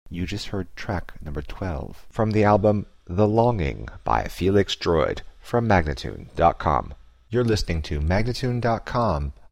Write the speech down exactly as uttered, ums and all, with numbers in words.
You just heard track number twelve from the album The Longing by Felix Droid from Magnatune dot com. You're listening to Magnatune dot com